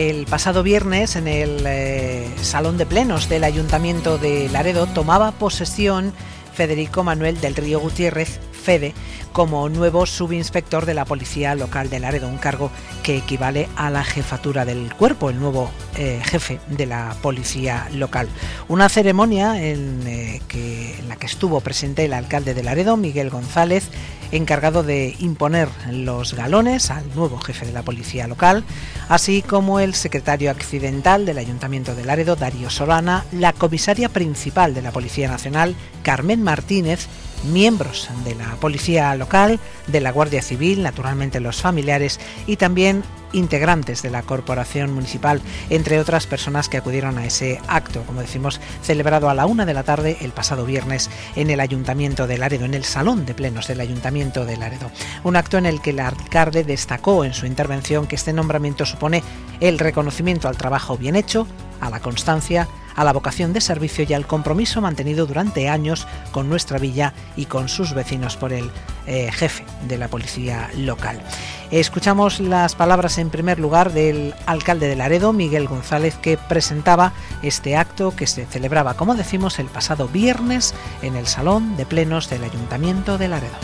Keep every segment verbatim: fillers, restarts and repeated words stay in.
El pasado viernes, en el eh, Salón de Plenos del Ayuntamiento de Laredo, tomaba posesión Federico Manuel del Río Gutiérrez, Fede, como nuevo subinspector de la Policía Local de Laredo, un cargo que equivale a la jefatura del cuerpo, el nuevo eh, jefe de la Policía Local. Una ceremonia en, eh, que, en la que estuvo presente el alcalde de Laredo, Miguel González, encargado de imponer los galones al nuevo jefe de la Policía Local, así como el secretario accidental del Ayuntamiento de Laredo, Darío Solana, la comisaria principal de la Policía Nacional, Carmen Martínez, miembros de la Policía Local, de la Guardia Civil, naturalmente los familiares, y también integrantes de la Corporación Municipal, entre otras personas que acudieron a ese acto, como decimos, celebrado a la una de la tarde el pasado viernes en el Ayuntamiento de Laredo, en el Salón de Plenos del Ayuntamiento de Laredo. Un acto en el que el alcalde destacó en su intervención que este nombramiento supone el reconocimiento al trabajo bien hecho, a la constancia, a la vocación de servicio y al compromiso mantenido durante años con nuestra villa y con sus vecinos por el eh, jefe de la Policía Local. Escuchamos las palabras en primer lugar del alcalde de Laredo, Miguel González, que presentaba este acto que se celebraba, como decimos, el pasado viernes en el Salón de Plenos del Ayuntamiento de Laredo.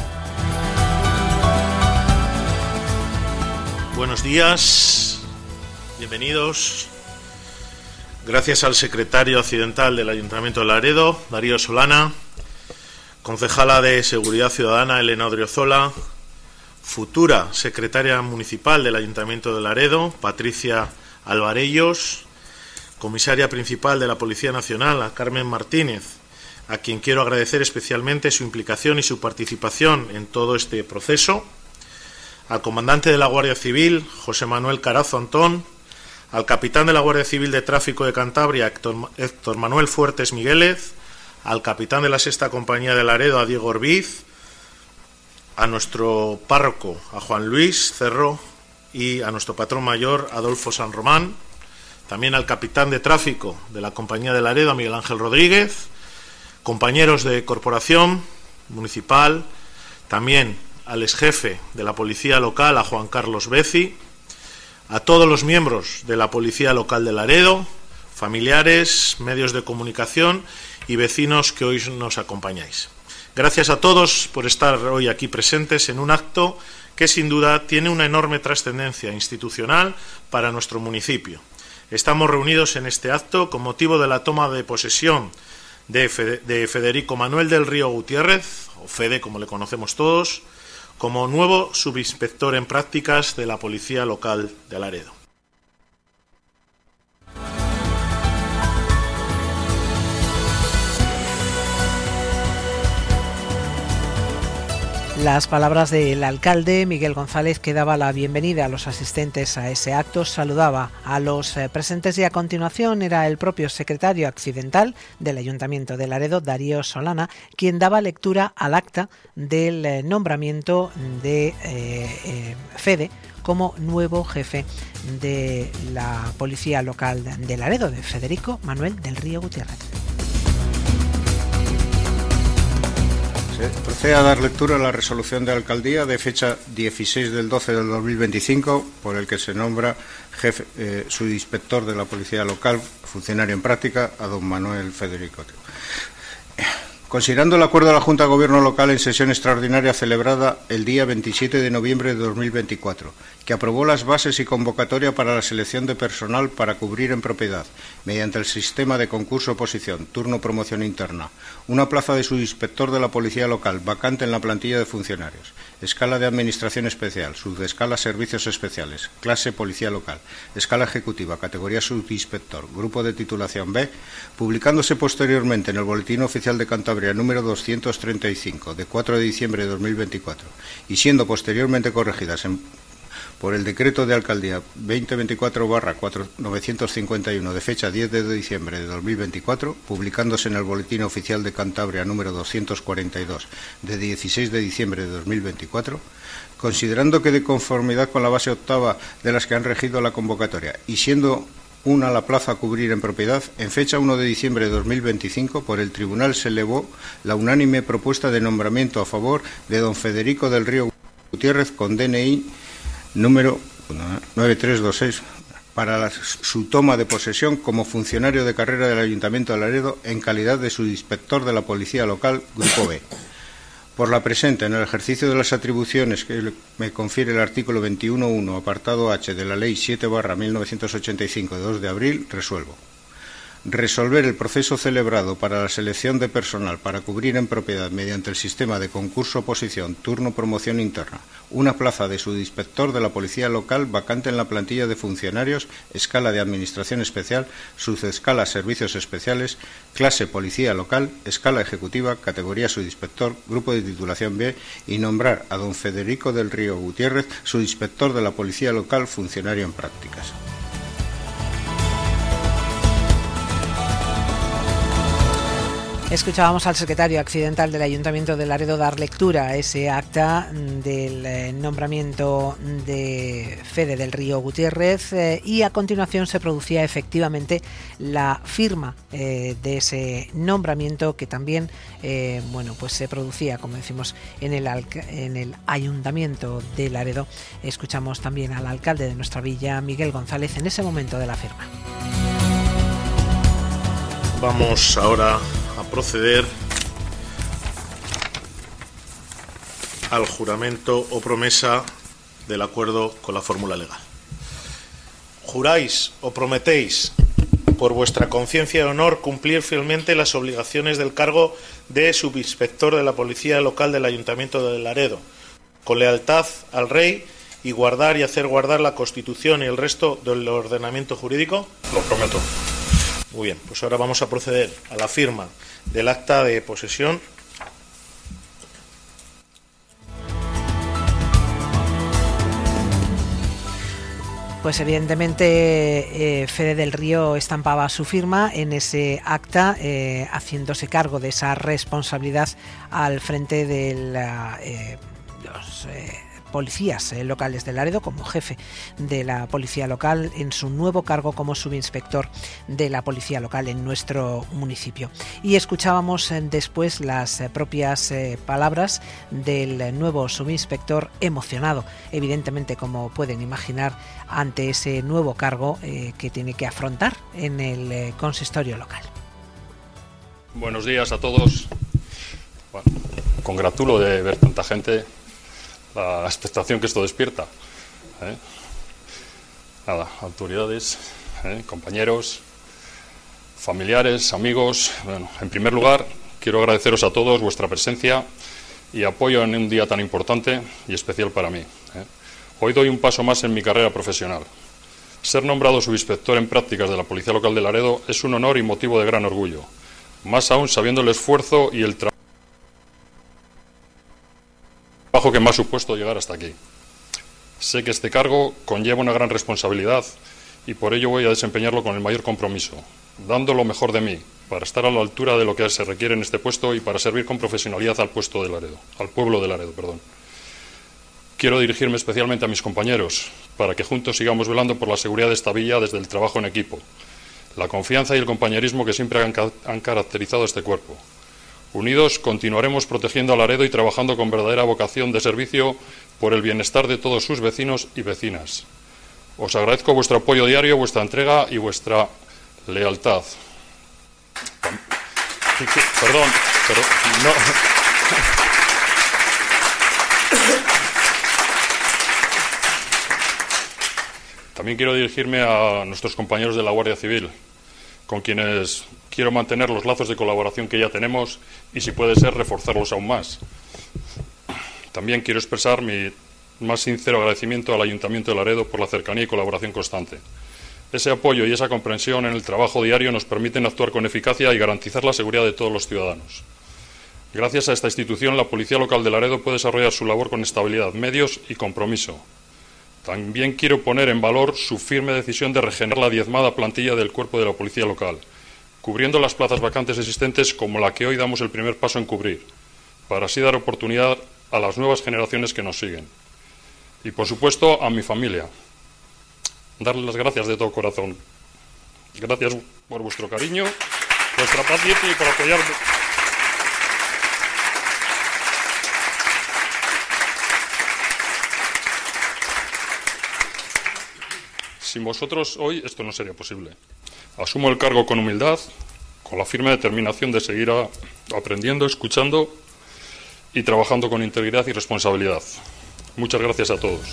Buenos días, bienvenidos. Gracias al secretario accidental del Ayuntamiento de Laredo, Darío Solana, concejala de Seguridad Ciudadana, Elena Odriozola, futura secretaria municipal del Ayuntamiento de Laredo, Patricia Alvarellos, comisaria principal de la Policía Nacional, a Carmen Martínez, a quien quiero agradecer especialmente su implicación y su participación en todo este proceso, al comandante de la Guardia Civil, José Manuel Carazo Antón, al capitán de la Guardia Civil de Tráfico de Cantabria, Héctor, Héctor Manuel Fuertes Miguélez, al capitán de la Sexta Compañía de Laredo, a Diego Orbiz, a nuestro párroco, a Juan Luis Cerro, y a nuestro patrón mayor, Adolfo San Román, también al capitán de Tráfico de la Compañía de Laredo, a Miguel Ángel Rodríguez, compañeros de corporación municipal, también al exjefe de la Policía Local, a Juan Carlos Beci, a todos los miembros de la Policía Local de Laredo, familiares, medios de comunicación y vecinos que hoy nos acompañáis. Gracias a todos por estar hoy aquí presentes en un acto que sin duda tiene una enorme trascendencia institucional para nuestro municipio. Estamos reunidos en este acto con motivo de la toma de posesión de Federico Manuel del Río Gutiérrez, o Fede como le conocemos todos, como nuevo subinspector en prácticas de la Policía Local de Laredo. Las palabras del alcalde Miguel González, que daba la bienvenida a los asistentes a ese acto, saludaba a los presentes y a continuación era el propio secretario accidental del Ayuntamiento de Laredo, Darío Solana, quien daba lectura al acta del nombramiento de eh, eh, Fede como nuevo jefe de la Policía Local de Laredo, de Federico Manuel del Río Gutiérrez. Procede a dar lectura a la resolución de alcaldía de fecha dieciséis del doce del dos mil veinticinco, por el que se nombra jefe, eh, subinspector de la Policía Local, funcionario en práctica, a don Manuel Federico. Considerando el acuerdo de la Junta de Gobierno Local en sesión extraordinaria celebrada el día veintisiete de noviembre de dos mil veinticuatro, que aprobó las bases y convocatoria para la selección de personal para cubrir en propiedad, mediante el sistema de concurso-oposición, turno-promoción interna, una plaza de subinspector de la Policía Local vacante en la plantilla de funcionarios, escala de Administración Especial, subescala Servicios Especiales, clase Policía Local, escala ejecutiva, categoría subinspector, grupo de titulación B, publicándose posteriormente en el Boletín Oficial de Cantabria número doscientos treinta y cinco, de cuatro de diciembre de dos mil veinticuatro, y siendo posteriormente corregidas en por el decreto de alcaldía veinte veinticuatro barra novecientos cincuenta y uno de fecha diez de diciembre de dos mil veinticuatro, publicándose en el Boletín Oficial de Cantabria número doscientos cuarenta y dos de dieciséis de diciembre de dos mil veinticuatro, considerando que de conformidad con la base octava de las que han regido la convocatoria y siendo una la plaza a cubrir en propiedad, en fecha uno de diciembre de dos mil veinticinco, por el Tribunal se elevó la unánime propuesta de nombramiento a favor de don Federico del Río Gutiérrez con D N I número nueve tres dos seis para la, su toma de posesión como funcionario de carrera del Ayuntamiento de Laredo en calidad de subinspector de la Policía Local, Grupo B. Por la presente, en el ejercicio de las atribuciones que me confiere el artículo veintiuno punto uno, apartado H de la Ley siete barra mil novecientos ochenta y cinco de dos de abril, resuelvo. Resolver el proceso celebrado para la selección de personal para cubrir en propiedad mediante el sistema de concurso-oposición, turno-promoción interna, una plaza de subinspector de la Policía Local vacante en la plantilla de funcionarios, escala de Administración Especial, subescala Servicios Especiales, clase Policía Local, escala ejecutiva, categoría subinspector, grupo de titulación B, y nombrar a don Federico del Río Gutiérrez, subinspector de la Policía Local, funcionario en prácticas. Escuchábamos al secretario accidental del Ayuntamiento de Laredo dar lectura a ese acta del nombramiento de Fede del Río Gutiérrez eh, y a continuación se producía efectivamente la firma eh, de ese nombramiento que también eh, bueno, pues se producía, como decimos, en el, en el Ayuntamiento de Laredo. Escuchamos también al alcalde de nuestra villa, Miguel González, en ese momento de la firma. Vamos ahora a proceder al juramento o promesa del acuerdo con la fórmula legal. ¿Juráis o prometéis, por vuestra conciencia y honor, cumplir fielmente las obligaciones del cargo de subinspector de la Policía Local del Ayuntamiento de Laredo, con lealtad al Rey y guardar y hacer guardar la Constitución y el resto del ordenamiento jurídico? Lo prometo. Muy bien, pues ahora vamos a proceder a la firma del acta de posesión. Pues evidentemente eh, Fede del Río estampaba su firma en ese acta, eh, haciéndose cargo de esa responsabilidad al frente de la, eh, los eh, policías eh, locales de Laredo, como jefe de la policía local en su nuevo cargo como subinspector de la policía local en nuestro municipio. Y escuchábamos eh, después las eh, propias eh, palabras del eh, nuevo subinspector, emocionado, evidentemente, como pueden imaginar, ante ese nuevo cargo eh, que tiene que afrontar en el eh, consistorio local. Buenos días a todos. Bueno, congratulo de ver tanta gente, la expectación que esto despierta. ¿eh? Nada, autoridades, ¿eh? compañeros, familiares, amigos. Bueno, en primer lugar, quiero agradeceros a todos vuestra presencia y apoyo en un día tan importante y especial para mí. ¿eh? Hoy doy un paso más en mi carrera profesional. Ser nombrado subinspector en prácticas de la Policía Local de Laredo es un honor y motivo de gran orgullo, más aún sabiendo el esfuerzo y el trabajo trabajo que me ha supuesto llegar hasta aquí. Sé que este cargo conlleva una gran responsabilidad y por ello voy a desempeñarlo con el mayor compromiso, dando lo mejor de mí, para estar a la altura de lo que se requiere en este puesto y para servir con profesionalidad al puesto de Laredo, al pueblo de Laredo, perdón. Quiero dirigirme especialmente a mis compañeros, para que juntos sigamos velando por la seguridad de esta villa desde el trabajo en equipo, la confianza y el compañerismo que siempre han, han caracterizado este cuerpo. Unidos continuaremos protegiendo a Laredo y trabajando con verdadera vocación de servicio por el bienestar de todos sus vecinos y vecinas. Os agradezco vuestro apoyo diario, vuestra entrega y vuestra lealtad. Perdón, pero no. También quiero dirigirme a nuestros compañeros de la Guardia Civil, con quienes quiero mantener los lazos de colaboración que ya tenemos y, si puede ser, reforzarlos aún más. También quiero expresar mi más sincero agradecimiento al Ayuntamiento de Laredo por la cercanía y colaboración constante. Ese apoyo y esa comprensión en el trabajo diario nos permiten actuar con eficacia y garantizar la seguridad de todos los ciudadanos. Gracias a esta institución, la Policía Local de Laredo puede desarrollar su labor con estabilidad, medios y compromiso. También quiero poner en valor su firme decisión de regenerar la diezmada plantilla del cuerpo de la Policía Local, cubriendo las plazas vacantes existentes como la que hoy damos el primer paso en cubrir, para así dar oportunidad a las nuevas generaciones que nos siguen. Y, por supuesto, a mi familia. Darles las gracias de todo corazón. Gracias por vuestro cariño, vuestra paciencia y por apoyarme. Sin vosotros hoy esto no sería posible. Asumo el cargo con humildad, con la firme determinación de seguir a, aprendiendo, escuchando y trabajando con integridad y responsabilidad. Muchas gracias a todos.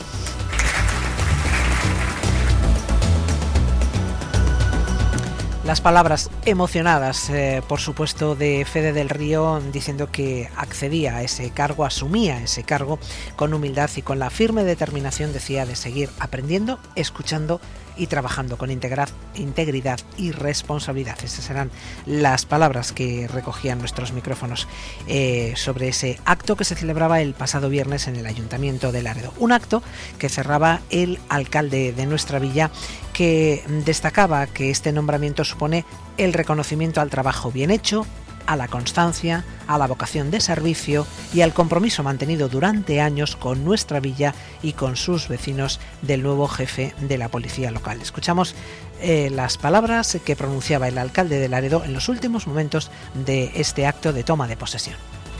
Las palabras emocionadas, eh, por supuesto, de Fede del Río, diciendo que accedía a ese cargo, asumía ese cargo con humildad y con la firme determinación, decía, de seguir aprendiendo, escuchando y trabajando con integridad, integridad y responsabilidad. Esas eran las palabras que recogían nuestros micrófonos eh, sobre ese acto que se celebraba el pasado viernes en el Ayuntamiento de Laredo. Un acto que cerraba el alcalde de nuestra villa, que destacaba que este nombramiento supone el reconocimiento al trabajo bien hecho, a la constancia, a la vocación de servicio y al compromiso mantenido durante años con nuestra villa y con sus vecinos del nuevo jefe de la policía local. Escuchamos eh, las palabras que pronunciaba el alcalde de Laredo en los últimos momentos de este acto de toma de posesión.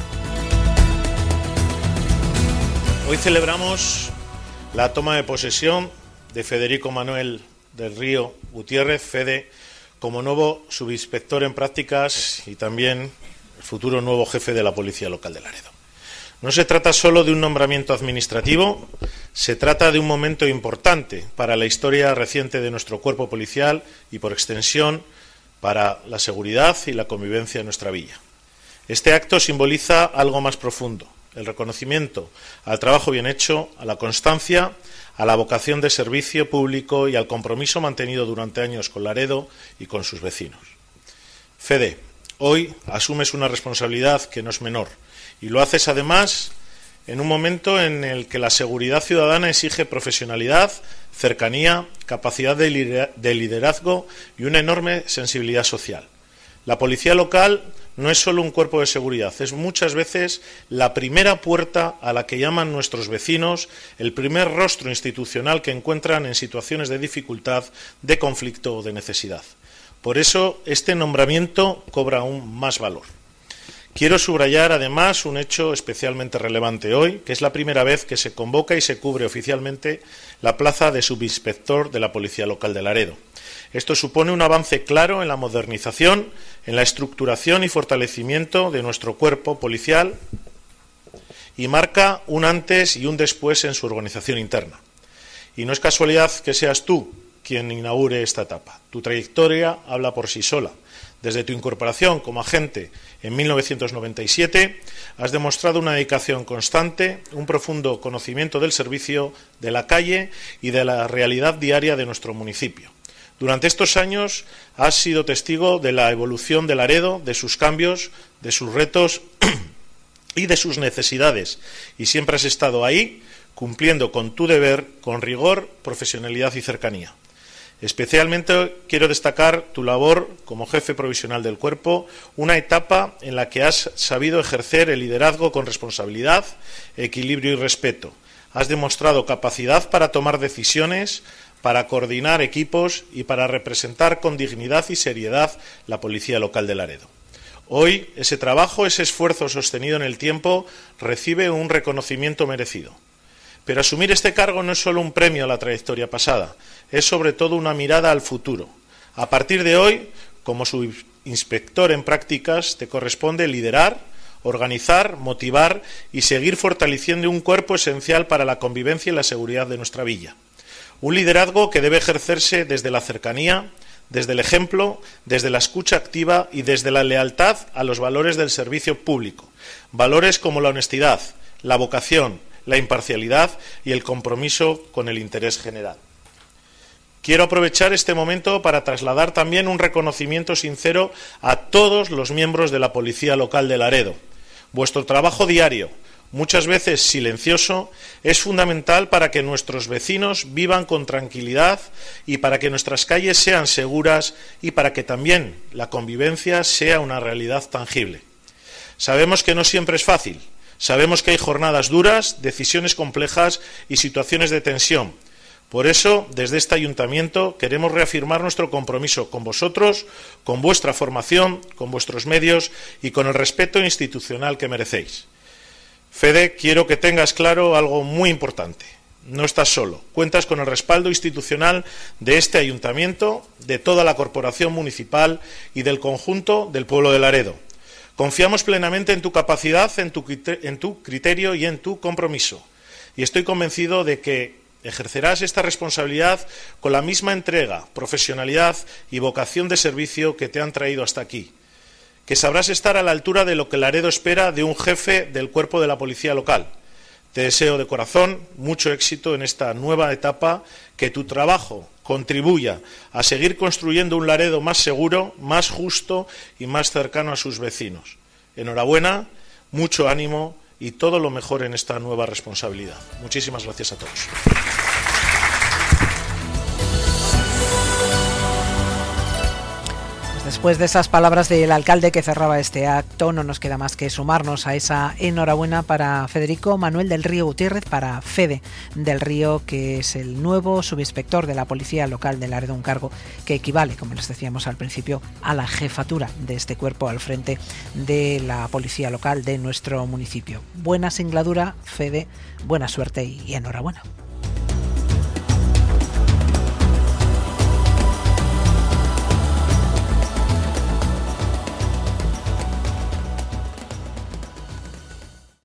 Hoy celebramos la toma de posesión de Federico Manuel del Río Gutiérrez, Fede, como nuevo subinspector en prácticas y también el futuro nuevo jefe de la Policía Local de Laredo. No se trata solo de un nombramiento administrativo, se trata de un momento importante para la historia reciente de nuestro cuerpo policial y, por extensión, para la seguridad y la convivencia en nuestra villa. Este acto simboliza algo más profundo, el reconocimiento al trabajo bien hecho, a la constancia, a la vocación de servicio público y al compromiso mantenido durante años con Laredo y con sus vecinos. Fede, hoy asumes una responsabilidad que no es menor y lo haces además en un momento en el que la seguridad ciudadana exige profesionalidad, cercanía, capacidad de liderazgo y una enorme sensibilidad social. La policía local no es solo un cuerpo de seguridad, es muchas veces la primera puerta a la que llaman nuestros vecinos, el primer rostro institucional que encuentran en situaciones de dificultad, de conflicto o de necesidad. Por eso, este nombramiento cobra aún más valor. Quiero subrayar, además, un hecho especialmente relevante hoy, que es la primera vez que se convoca y se cubre oficialmente la plaza de subinspector de la Policía Local de Laredo. Esto supone un avance claro en la modernización, en la estructuración y fortalecimiento de nuestro cuerpo policial y marca un antes y un después en su organización interna. Y no es casualidad que seas tú quien inaugure esta etapa. Tu trayectoria habla por sí sola. Desde tu incorporación como agente en mil novecientos noventa y siete has demostrado una dedicación constante, un profundo conocimiento del servicio, de la calle y de la realidad diaria de nuestro municipio. Durante estos años has sido testigo de la evolución de Laredo, de sus cambios, de sus retos y de sus necesidades, y siempre has estado ahí, cumpliendo con tu deber, con rigor, profesionalidad y cercanía. Especialmente quiero destacar tu labor como jefe provisional del cuerpo, una etapa en la que has sabido ejercer el liderazgo con responsabilidad, equilibrio y respeto. Has demostrado capacidad para tomar decisiones, para coordinar equipos y para representar con dignidad y seriedad la Policía Local de Laredo. Hoy, ese trabajo, ese esfuerzo sostenido en el tiempo, recibe un reconocimiento merecido. Pero asumir este cargo no es solo un premio a la trayectoria pasada, es sobre todo una mirada al futuro. A partir de hoy, como subinspector en prácticas, te corresponde liderar, organizar, motivar y seguir fortaleciendo un cuerpo esencial para la convivencia y la seguridad de nuestra villa. Un liderazgo que debe ejercerse desde la cercanía, desde el ejemplo, desde la escucha activa y desde la lealtad a los valores del servicio público. Valores como la honestidad, la vocación, la imparcialidad y el compromiso con el interés general. Quiero aprovechar este momento para trasladar también un reconocimiento sincero a todos los miembros de la Policía Local de Laredo. Vuestro trabajo diario, muchas veces silencioso, es fundamental para que nuestros vecinos vivan con tranquilidad y para que nuestras calles sean seguras y para que también la convivencia sea una realidad tangible. Sabemos que no siempre es fácil, sabemos que hay jornadas duras, decisiones complejas y situaciones de tensión. Por eso, desde este ayuntamiento, queremos reafirmar nuestro compromiso con vosotros, con vuestra formación, con vuestros medios y con el respeto institucional que merecéis. Fede, quiero que tengas claro algo muy importante. no estás solo. Cuentas con el respaldo institucional de este ayuntamiento, de toda la corporación municipal y del conjunto del pueblo de Laredo. Confiamos plenamente en tu capacidad, en tu, en tu criterio y en tu compromiso. Y estoy convencido de que ejercerás esta responsabilidad con la misma entrega, profesionalidad y vocación de servicio que te han traído hasta aquí. Que sabrás estar a la altura de lo que Laredo espera de un jefe del cuerpo de la policía local. Te deseo de corazón mucho éxito en esta nueva etapa, que tu trabajo contribuya a seguir construyendo un Laredo más seguro, más justo y más cercano a sus vecinos. Enhorabuena, mucho ánimo y todo lo mejor en esta nueva responsabilidad. Muchísimas gracias a todos. Después de esas palabras del alcalde que cerraba este acto, no nos queda más que sumarnos a esa enhorabuena para Federico Manuel del Río Gutiérrez, para Fede del Río, que es el nuevo subinspector de la Policía Local de Laredo, un cargo que equivale, como les decíamos al principio, a la jefatura de este cuerpo al frente de la Policía Local de nuestro municipio. Buena singladura, Fede, buena suerte y enhorabuena.